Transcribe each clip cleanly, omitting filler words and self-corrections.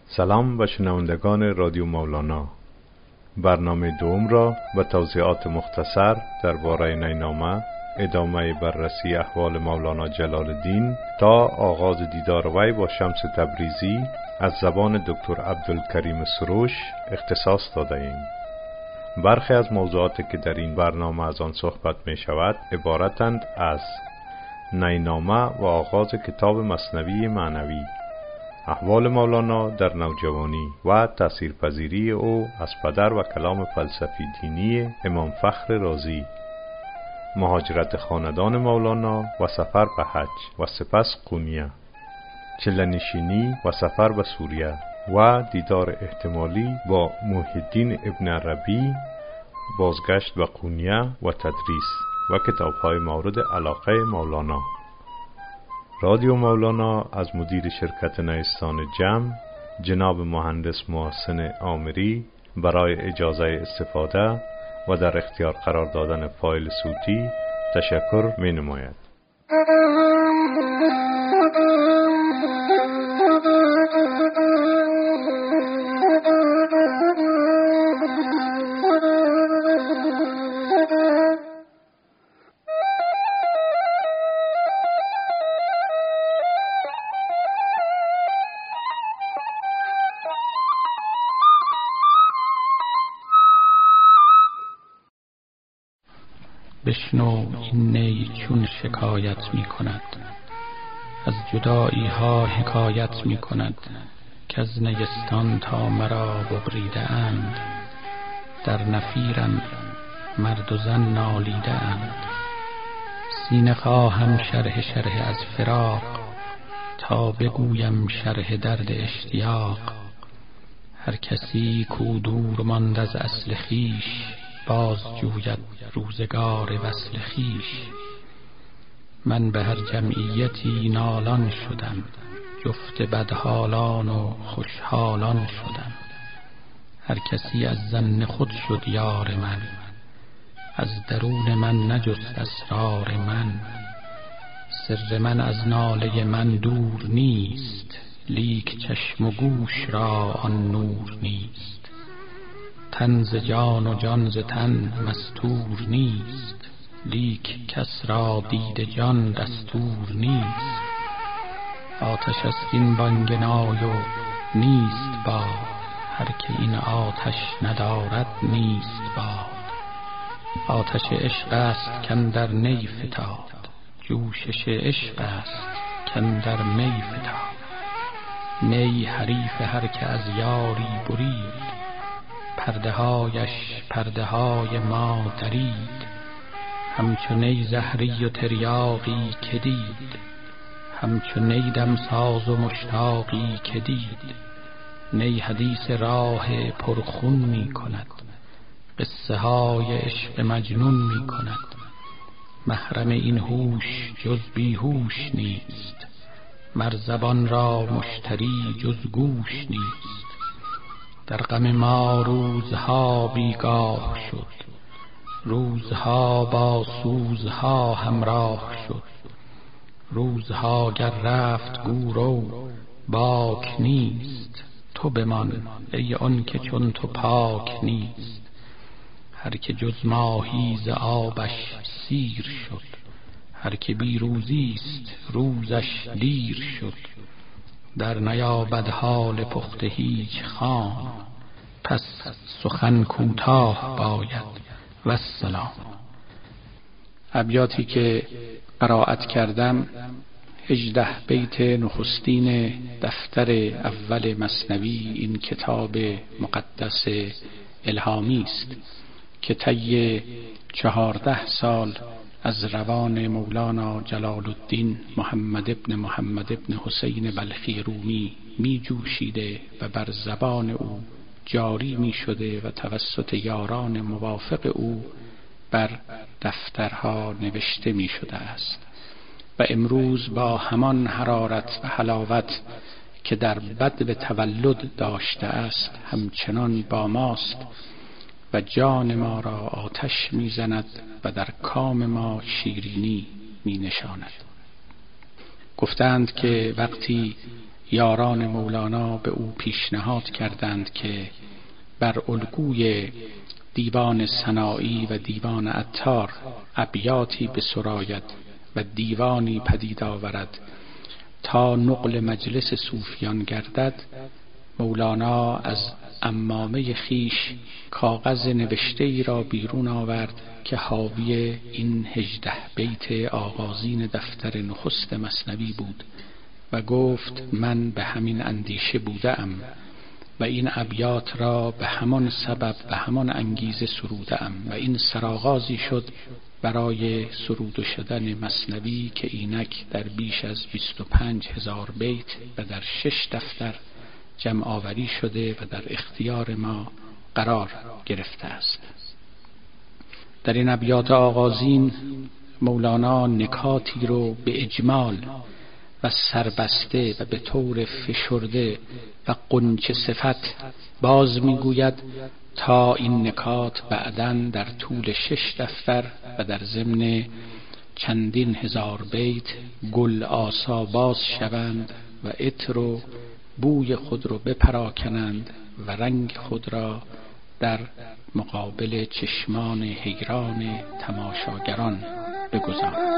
سلام و شنوندگان رادیو مولانا، برنامه دوم را با توضیحات مختصر درباره نینامه، ادامه بررسی احوال مولانا جلال الدین تا آغاز دیدار وی با شمس تبریزی از زبان دکتر عبدالکریم سروش اختصاص داده ایم. برخی از موضوعاتی که در این برنامه از آن صحبت می شود عبارتند از نینامه و آغاز کتاب مثنوی معنوی، احوال مولانا در نوجوانی و تأثیرپذیری او از پدر و کلام فلسفی دینی امام فخر رازی، مهاجرت خاندان مولانا و سفر به حج و سپس قونیه، چله‌نشینی و سفر به سوریه و دیدار احتمالی با محی الدین ابن عربی، بازگشت به قونیه و تدریس و کتاب‌های مورد علاقه مولانا. رادیو مولانا از مدیر شرکت نیستان جمع جناب مهندس محسن آمری برای اجازه استفاده و در اختیار قرار دادن فایل صوتی تشکر می نماید. بشنو این نی چون شکایت می کند، از جدایی ها حکایت می کند، که از نیستان تا مرا ببریده اند، در نفیرم مرد و زن نالیده اند. سینه خواهم شرح از فراق، تا بگویم شرح درد اشتیاق. هر کسی کو دور ماند از اصل خویش، باز جوید روزگار وصل خویش. من به هر جمعیتی نالان شدم، جفت بدحالان و خوشحالان شدم. هر کسی از ظن خود شد یار من، از درون من نجست اسرار من. سر من از ناله من دور نیست، لیک چشم و گوش را آن نور نیست. تن ز جان و جان ز تن مستور نیست، لیک کس را دید جان دستور نیست. آتش است این بانگنای و نیست باد، هر که این آتش ندارد نیست باد. آتش عشق است کاندر نی فتاد، جوشش عشق است کاندر می فتاد. نی حریف هر که از یاری برید، پرده هایش پرده های ما درید. همچو نی زهری و تریاقی که دید، همچو نی دمساز و مشتاقی که دید. نی حدیث راه پرخون می کند، قصه های عشق مجنون می کند. محرم این هوش جز بیهوش نیست، مر زبان را مشتری جز گوش نیست. در غم ما روزها بیگاه شد، روزها با سوزها همراه شد. روزها گر رفت گو رو باک نیست، تو بمان ای آن که چون تو پاک نیست. هر که جز ماهی ز آبش سیر شد، هر که بی روزیست روزش دیر شد. در نیابد حال پخته هیچ خام، پس سخن کوتاه باید والسلام. ابیاتی که قرائت کردم 18 بیت نخستین دفتر اول مثنوی این کتاب مقدس الهامی است که طی 14 سال از روان مولانا جلال الدین محمد ابن حسین بلخی رومی می جوشیده و بر زبان او جاری می شده و توسط یاران موافق او بر دفترها نوشته می شده است و امروز با همان حرارت و حلاوت که در بدو تولد داشته است همچنان با ماست و جان ما را آتش می زند و در کام ما شیرینی می نشاند. گفتند که وقتی یاران مولانا به او پیشنهاد کردند که بر الگوی دیوان سنایی و دیوان عطار ابیاتی بسراید و دیوانی پدید آورد تا نقل مجلس صوفیان گردد. مولانا از عمامه خیش کاغذ نوشته ای را بیرون آورد که حاوی این 18 بیت آغازین دفتر نخست مثنوی بود و گفت من به همین اندیشه بودم و این ابیات را به همان سبب و همان انگیزه سرودم و این سرآغازی شد برای سرود شدن مثنوی که اینک در بیش از 25,000 بیت و در 6 دفتر جمع آوری شده و در اختیار ما قرار گرفته است. در این ابیات آغازین مولانا نکاتی رو به اجمال و سربسته و به طور فشرده و غنچه صفت باز میگوید تا این نکات بعداً در طول 6 دفتر و در ضمن چندین هزار بیت گل آسا باز شوند و عطر و بوی خود رو بپراکنند و رنگ خود را در مقابل چشمان حیران تماشاگران بگذارند.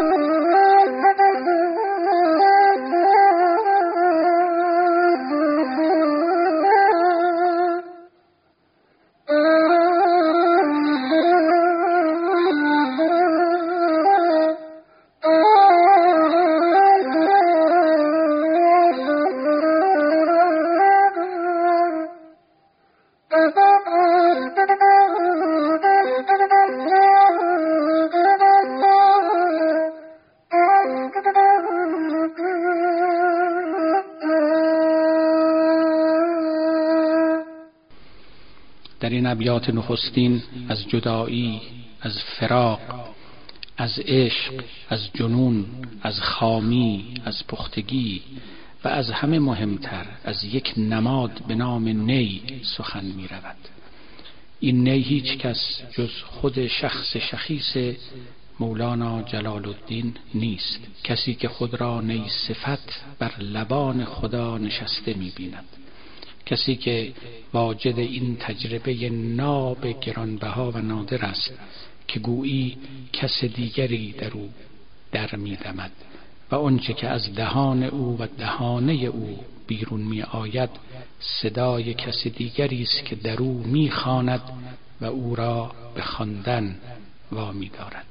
در این ابیات نخستین از جدایی، از فراق، از عشق، از جنون، از خامی، از پختگی و از همه مهمتر از یک نماد به نام نی سخن می رود. این نی هیچ کس جز خود شخص شخیص مولانا جلال الدین نیست، کسی که خود را نی صفت بر لبان خدا نشسته می بیند، کسی که واجد این تجربه ناب گرانبها و نادر است که گویی کس دیگری در او در می دمد و آنچه که از دهان او و دهانه او بیرون می آید صدای کس دیگری است که در او می خواند و او را به خواندن وامی دارد.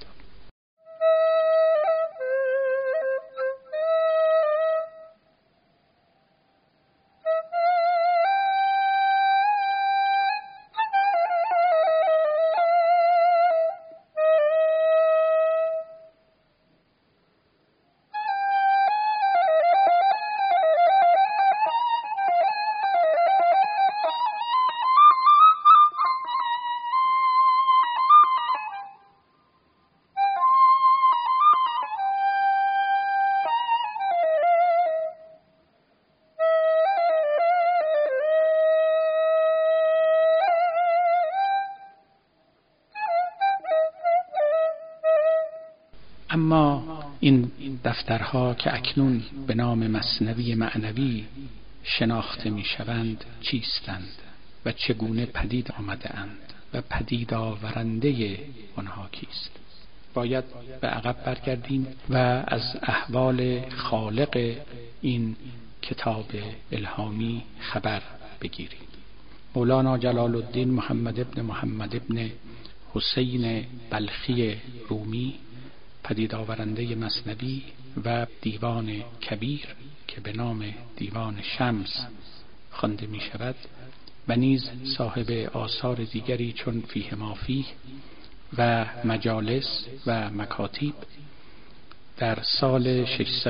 اما این دفترها که اکنون به نام مثنوی معنوی شناخته می شوند چیستند و چگونه پدید آمده اند و پدید آورنده آنها کیست؟ باید به عقب برگردیم و از احوال خالق این کتاب الهامی خبر بگیریم. مولانا جلال الدین محمد ابن محمد ابن حسین بلخی رومی، پدید آورنده مثنوی و دیوان کبیر که به نام دیوان شمس خوانده می شود و نیز صاحب آثار دیگری چون فیه ما فیه و مجالس و مکاتیب، در سال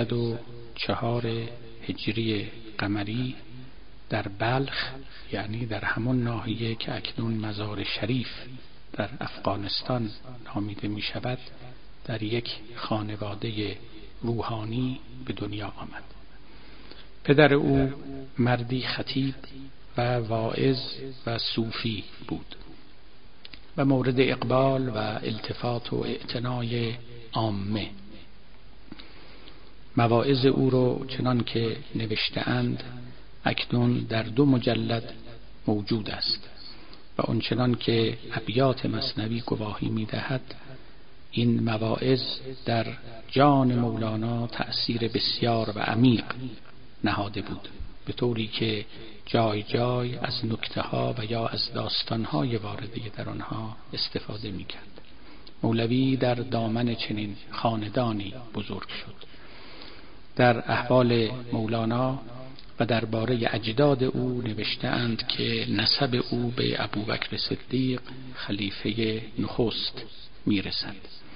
604 هجری قمری در بلخ، یعنی در همون ناحیه که اکنون مزار شریف در افغانستان نامیده می شود، در یک خانواده روحانی به دنیا آمد. پدر او مردی خطیب و واعظ و صوفی بود و مورد اقبال و التفات و اعتنای عامه. مواعظ او رو چنان که نوشته‌اند اکنون در 2 مجلد موجود است و آنچنان که ابیات مثنوی گواهی می‌دهد این مواعظ در جان مولانا تأثیر بسیار و عمیق نهاده بود، به طوری که جای جای از نکته‌ها و یا از داستان‌های وارده در آنها استفاده می‌کرد. مولوی در دامن چنین خاندانی بزرگ شد. در احوال مولانا و درباره اجداد او نوشته‌اند که نسب او به ابوبکر صدیق خلیفه نخست میرسد.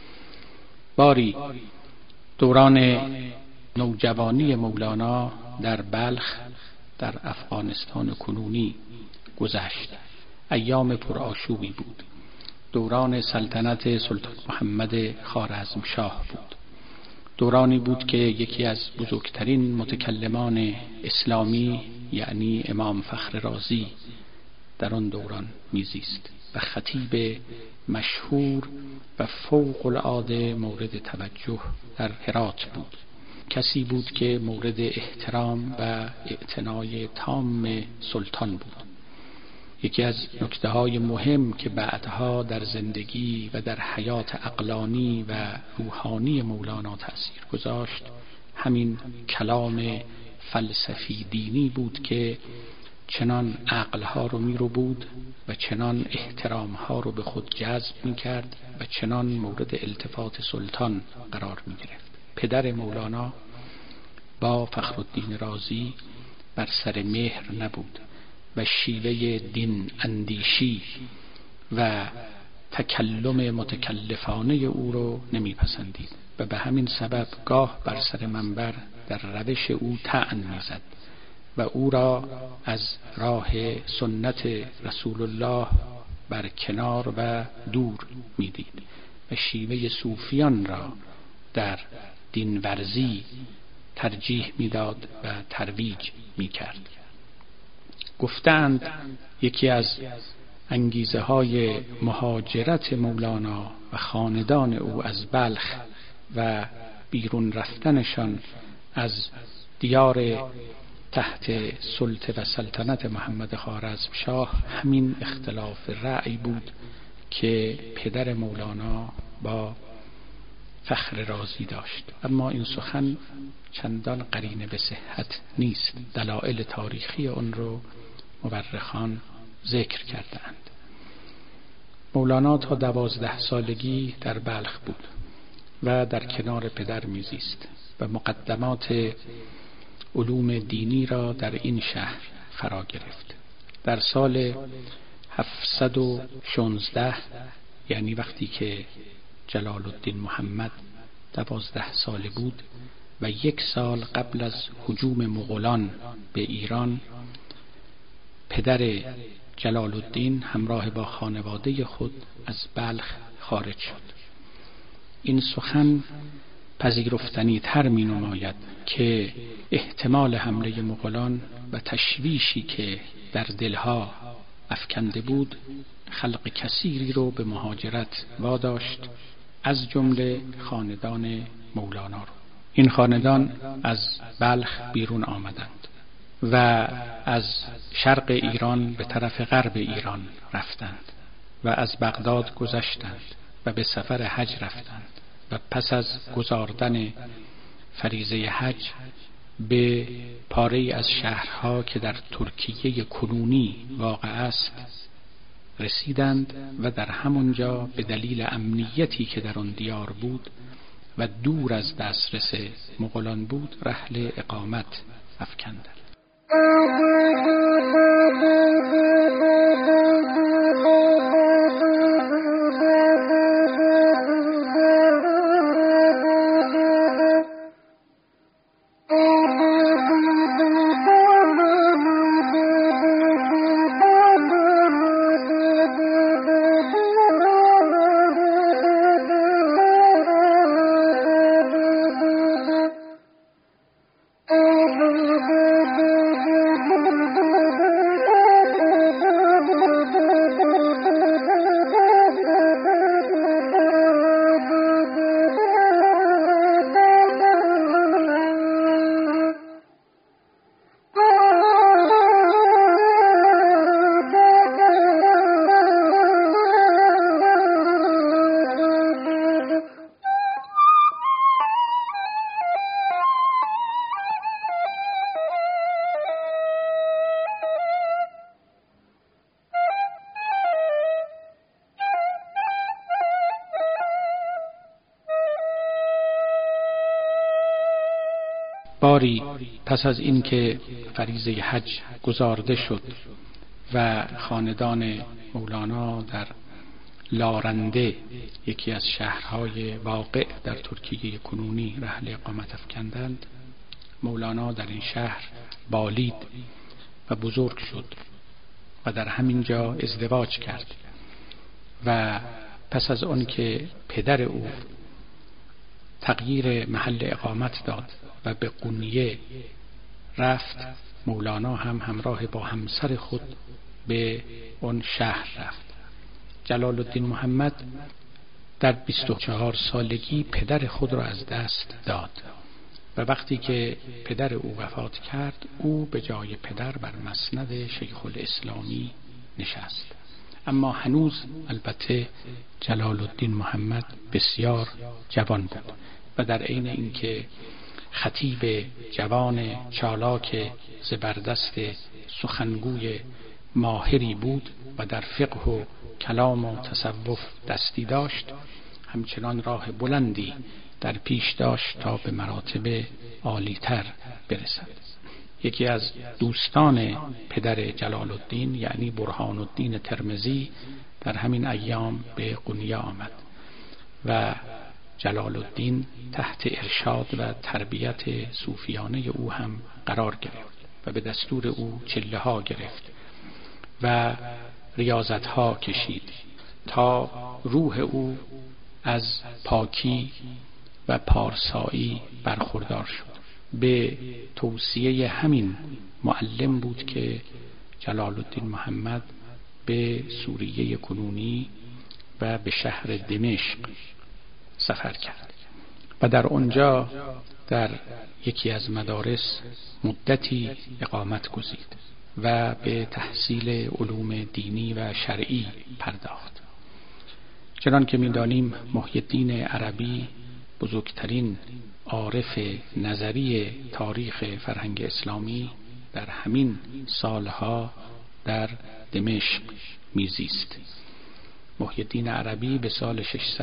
باری دوران نوجوانی مولانا در بلخ در افغانستان کنونی گذشت. ایام پرآشوبی بود. دوران سلطنت سلطان محمد خوارزمشاه بود. دورانی بود که یکی از بزرگترین متکلمان اسلامی یعنی امام فخر رازی در آن دوران میزیست و خطیب مشهور و فوق العاده مورد توجه در هرات بود. کسی بود که مورد احترام و اعتنای تام سلطان بود. یکی از نکته‌های مهم که بعدها در زندگی و در حیات عقلانی و روحانی مولانا تأثیر گذاشت همین کلام فلسفی دینی بود که چنان عقلها رو می رو بود و چنان احترامها رو به خود جذب می کرد و چنان مورد التفات سلطان قرار می گرفت. پدر مولانا با فخرالدین رازی بر سر مهر نبود و شیوه دین اندیشی و تکلم متکلفانه او رو نمیپسندید و به همین سبب گاه بر سر منبر در روش او طعن میزد و او را از راه سنت رسول الله بر کنار و دور میدید و شیوه صوفیان را در دین ورزی ترجیح میداد و ترویج میکرد. گفتند یکی از انگیزه های مهاجرت مولانا و خاندان او از بلخ و بیرون رفتنشان از دیار تحت سلطه و سلطنت محمد خوارزمشاه همین اختلاف رأی بود که پدر مولانا با فخر رازی داشت. اما این سخن چندان قرینه به صحت نیست. دلایل تاریخی آن رو مورخان ذکر کردند. مولانا تا 12 سالگی در بلخ بود و در کنار پدر میزیست و مقدمات علوم دینی را در این شهر فرا گرفت. در سال 716 یعنی وقتی که جلال الدین محمد 12 ساله بود و 1 سال قبل از هجوم مغولان به ایران، پدر جلال الدین همراه با خانواده خود از بلخ خارج شد. این سخن پذیرفتنی تر می نماید که احتمال حمله مغولان و تشویشی که در دلها افکنده بود خلق کثیری رو به مهاجرت واداشت، از جمله خاندان مولانا رو. این خاندان از بلخ بیرون آمدند و از شرق ایران به طرف غرب ایران رفتند و از بغداد گذشتند و به سفر حج رفتند و پس از گزاردن فریضه حج به پاره‌ای از شهرها که در ترکیه کنونی واقع است رسیدند و در همونجا به دلیل امنیتی که در آن دیار بود و دور از دسترس مغولان بود رحل اقامت افکندند. باری پس از این که فریضه حج گزارده شد و خاندان مولانا در لارنده، یکی از شهرهای واقع در ترکیه کنونی، رحل اقامت افکندند، مولانا در این شهر بالید و بزرگ شد و در همین جا ازدواج کرد و پس از آن که پدر او تغییر محل اقامت داد و به قونیه رفت، مولانا هم همراه با همسر خود به اون شهر رفت. جلال الدین محمد در 24 سالگی پدر خود را از دست داد و وقتی که پدر او وفات کرد، او به جای پدر بر مسند شیخ الاسلامی نشست. اما هنوز البته جلال الدین محمد بسیار جوان بود و در عین اینکه خطیب جوان چالاک زبردست سخنگوی ماهری بود و در فقه و کلام و تصوف دستی داشت، همچنان راه بلندی در پیش داشت تا به مراتب عالی‌تر برسد. یکی از دوستان پدر جلال الدین یعنی برهان الدین ترمذی در همین ایام به قونیه آمد و جلال الدین تحت ارشاد و تربیت صوفیانه او هم قرار گرفت و به دستور او چله ها گرفت و ریاضت ها کشید تا روح او از پاکی و پارسایی برخوردار شد. به توصیه همین معلم بود که جلال الدین محمد به سوریه کنونی و به شهر دمشق سفر کرد و در آنجا در یکی از مدارس مدتی اقامت گزید و به تحصیل علوم دینی و شرعی پرداخت. چنان که می‌دانیم محی الدین عربی بزرگترین عارف نظری تاریخ فرهنگ اسلامی در همین سالها در دمشق میزیست. محی الدین عربی به سال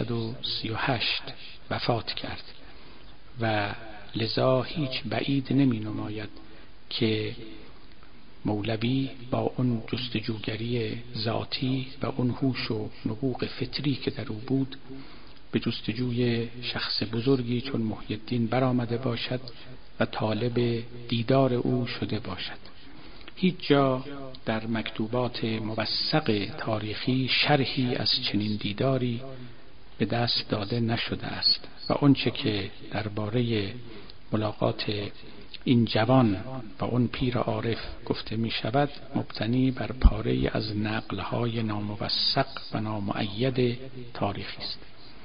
638 وفات کرد و لذا هیچ بعید نمی نماید که مولوی با اون جستجوگری ذاتی و اون هوش و نبوغ فطری که در او بود به جستجوی شخص بزرگی چون محی الدین برآمده باشد و طالب دیدار او شده باشد. هیچ جا در مکتوبات موثق تاریخی شرحی از چنین دیداری به دست داده نشده است و آنچه که درباره ملاقات این جوان و اون پیر عارف گفته می شود مبتنی بر پاره از نقلهای ناموثق و نامؤید تاریخی است.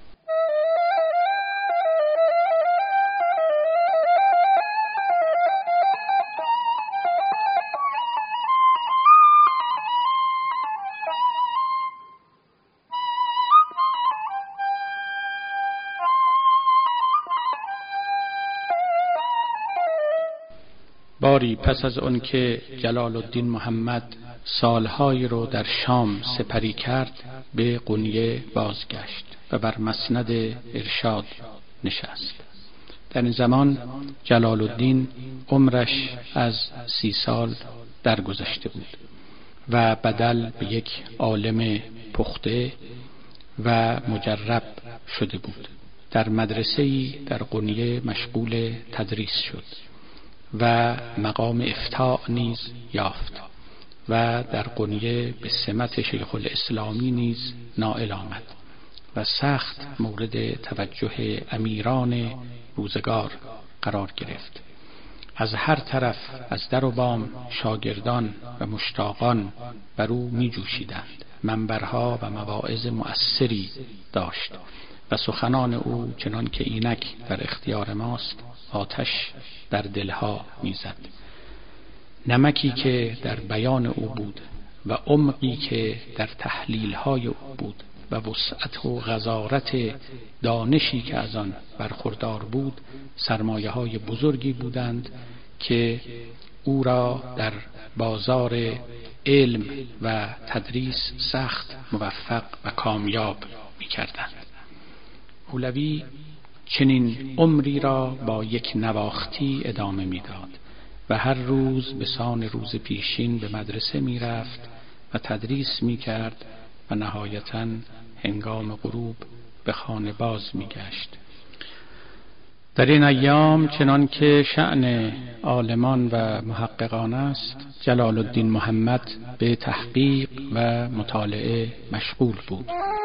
باری پس از آن که جلال الدین محمد سالهایی رو در شام سپری کرد به قونیه بازگشت و بر مسند ارشاد نشست. در این زمان جلال الدین عمرش از 30 سال درگذشته بود و بدل به یک عالم پخته و مجرب شده بود. در مدرسه‌ای در قونیه مشغول تدریس شد و مقام افتاء نیز یافت و در قونیه به سمت شیخ الاسلامی نیز نائل آمد و سخت مورد توجه امیران روزگار قرار گرفت. از هر طرف از در و بام شاگردان و مشتاقان بر او می جوشیدند. منبرها و مواعظ مؤثری داشت و سخنان او چنان که اینک در اختیار ماست آتش در دلها میزد. نمکی که در بیان او بود و عمقی که در تحلیل‌های او بود و وسعت و غزارت دانشی که از آن برخوردار بود سرمایه‌های بزرگی بودند که او را در بازار علم و تدریس سخت موفق و کامیاب می‌کردند. مولوی چنین عمری را با یک نواختی ادامه میداد و هر روز به سان روز پیشین به مدرسه میرفت و تدریس میکرد و نهایتاً هنگام غروب به خانه باز میگشت. در این ایام چنان که شأن عالمان و محققان است، جلال الدین محمد به تحقیق و مطالعه مشغول بود.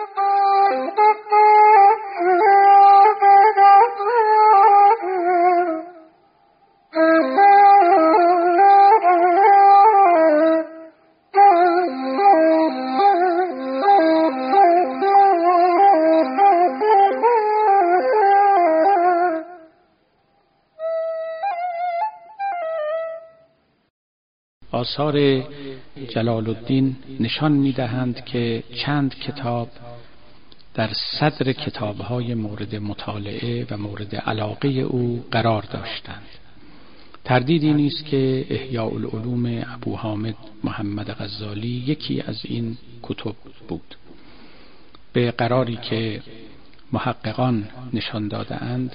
آثار جلال الدین نشان می‌دهند که چند کتاب در صدر کتاب‌های مورد مطالعه و مورد علاقه او قرار داشتند. تردیدی نیست که احیاء العلوم ابو حامد محمد غزالی یکی از این کتب بود. به قراری که محققان نشان داده‌اند،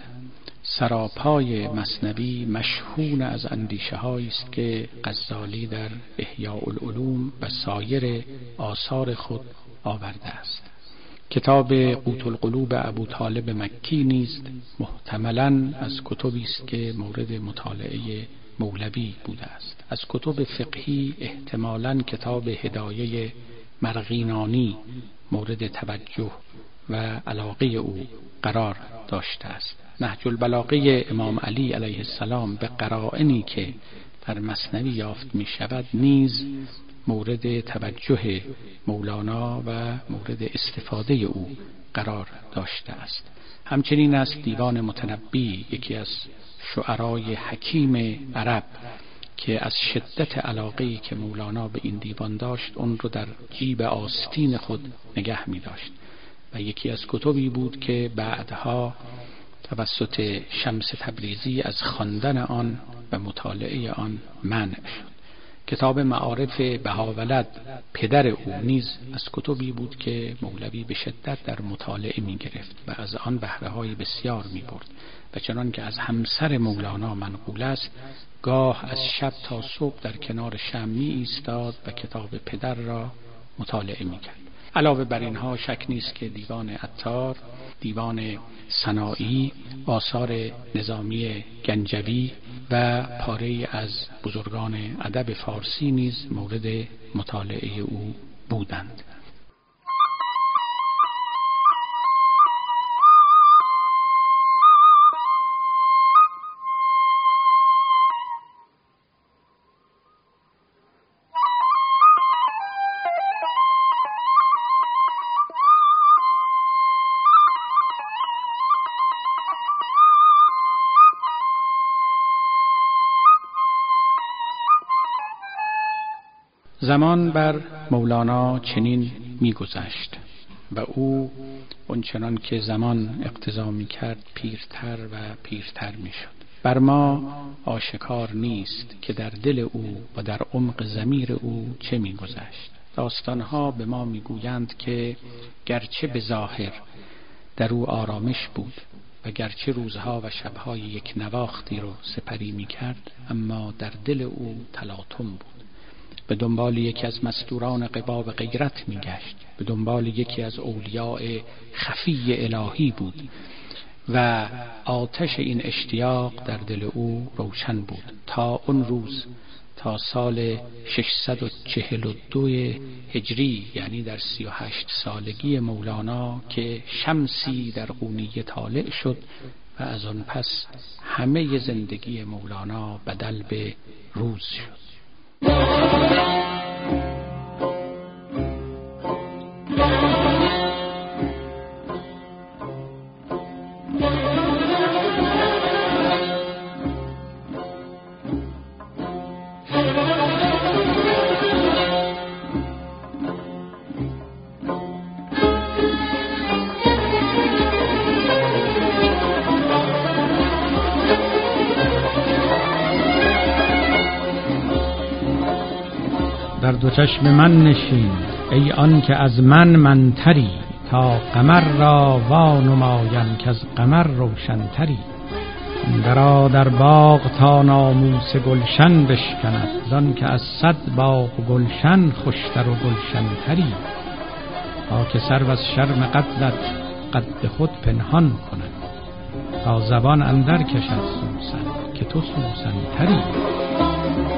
سراپای مثنوی مشحون از اندیشه‌هایی است که غزالی در احیاء العلوم و سایر آثار خود آورده است. کتاب قوت القلوب ابو طالب مکی نیز محتملاً از کتبی است که مورد مطالعه مولوی بوده است. از کتب فقهی احتمالاً کتاب هدایه مرغینانی مورد توجه و علاقه او قرار داشته است. نهج البلاغه امام علی علیه السلام به قرائنی که در مثنوی یافت می شود نیز مورد توجه مولانا و مورد استفاده او قرار داشته است. همچنین است دیوان متنبی، یکی از شعرای حکیم عرب، که از شدت علاقه‌ای که مولانا به این دیوان داشت اون رو در جیب آستین خود نگه می داشت و یکی از کتبی بود که بعدها توسط شمس تبریزی از خواندن آن و مطالعه آن منع شد. کتاب معارف بهاولد پدر او نیز از کتبی بود که مولوی به شدت در مطالعه می گرفت و از آن بهره‌های بسیار می برد و چنان که از همسر مولانا منقول است، گاه از شب تا صبح در کنار شمع می ایستاد و کتاب پدر را مطالعه می کرد. علاوه بر اینها شک نیست که دیوان عطار، دیوان سنایی، آثار نظامی گنجوی و پاره از بزرگان ادب فارسی نیز مورد مطالعه او بودند. زمان بر مولانا چنین می‌گذشت و او اونچنان که زمان اقتضا می‌کرد پیرتر و پیرتر می‌شد. بر ما آشکار نیست که در دل او و در عمق ضمیر او چه می‌گذشت. داستان‌ها به ما می‌گویند که گرچه به ظاهر در او آرامش بود و گرچه روزها و شب‌های یک نواختی رو سپری می‌کرد، اما در دل او تلاطم بود. به دنبال یکی از مستوران قباب غیرت میگشت، به دنبال یکی از اولیاء خفی الهی بود و آتش این اشتیاق در دل او روشن بود تا اون روز، تا سال 642 هجری، یعنی در 38 سالگی مولانا، که شمسی در قونیه طالع شد و از آن پس همه زندگی مولانا بدل به روز شد. در دو چشم من نشین ای آن که از من منتری، تا قمر را وانمایم که از قمر روشنتری. درا در باغ تا ناموس گلشن بشکند، زان که از 100 باغ گلشن خوشتر و گلشنتری. تا که سرو از شرم قتلت قد خود پنهان کند، تا زبان اندر کشد سوسن که تو سوسن تری.